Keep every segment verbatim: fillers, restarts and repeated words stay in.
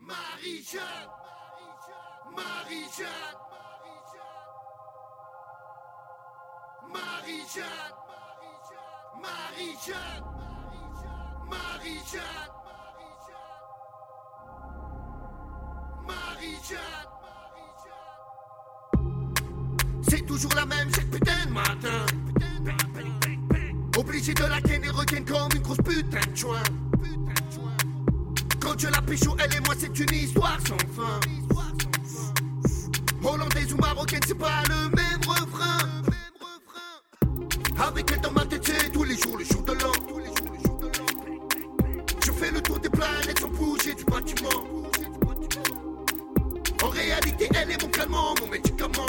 Marie-Jeanne, Marie-Jeanne, Marie-Jeanne, Marie-Jeanne, Marie-Jeanne, Marie-Jeanne. C'est toujours la même chaque putain de matin. Obligé de la ken et regain comme une grosse putain de joint. Quand je la pécho, elle et moi c'est une histoire sans fin. Hollandaise ou marocaine, c'est pas le même refrain. Avec elle dans ma tête, c'est tous les jours, le jour de l'an. Je fais le tour des planètes sans bouger du bâtiment. En réalité, elle est mon calmant, mon médicament.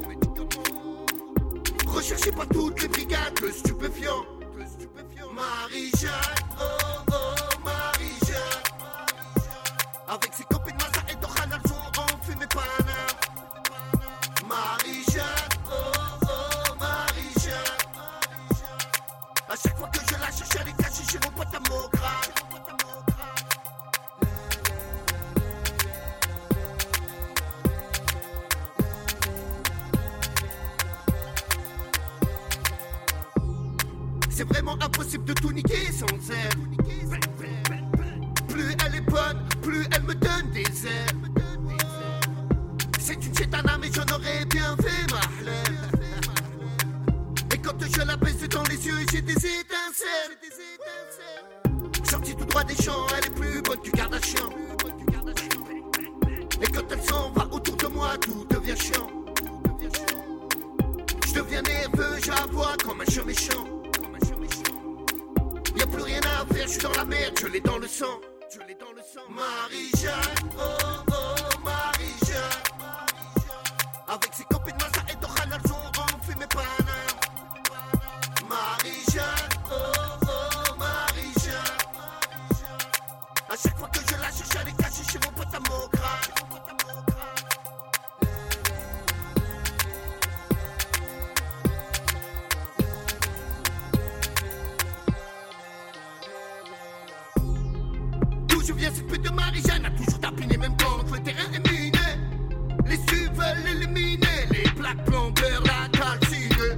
Recherché par toutes les brigades, le stupéfiant. Marie-Jeanne, oh oh, Marie-Jeanne. Avec ses copines Massa et Dohan, elles ont enfumé Paname. Marie-Jeanne, oh oh, Marie-Jeanne. A chaque fois que je la cherche, elle est cachée chez mon pote à Mokrane. C'est vraiment impossible de tout niquer sans elle. Plus elle est bonne, plus elle me donne des ailes. C'est une chétana mais j'en aurais bien fait ma halal. Et quand je la baisse dans les yeux j'ai des étincelles. Sortie tout droit des champs, elle est plus bonne que Kardashian. Et quand elle s'en va autour de moi tout devient chiant. Je deviens nerveux, j'aboie comme un chien méchant. Y'a plus rien à faire, je suis dans la merde, je l'ai dans le sang. Je l'ai dans le sang. Marie-Jeanne, oh oh, Marie-Jeanne. Avec ses copines Massa et Dohan, elles ont enfumé Paname. Marie-Jeanne, oh oh, Marie-Jeanne. A chaque fois que je la cherche, elle est cachée chez mon pote à Mokrane. Je viens cette pute de Marie-Jeanne a toujours tapiné même quand le terrain est miné. Les stups veulent l'éliminer, les plaques plombeurs la calcinent.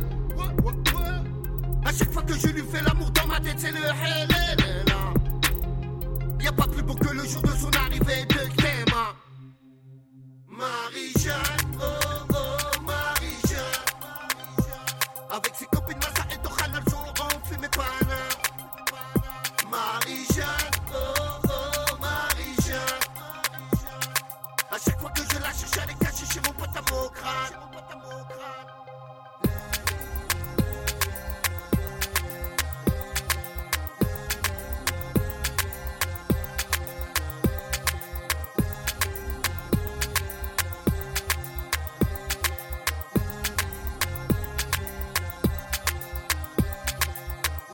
A chaque fois que je lui fais l'amour dans ma tête c'est le hell. Y'a pas plus beau que le jour de son arrivée de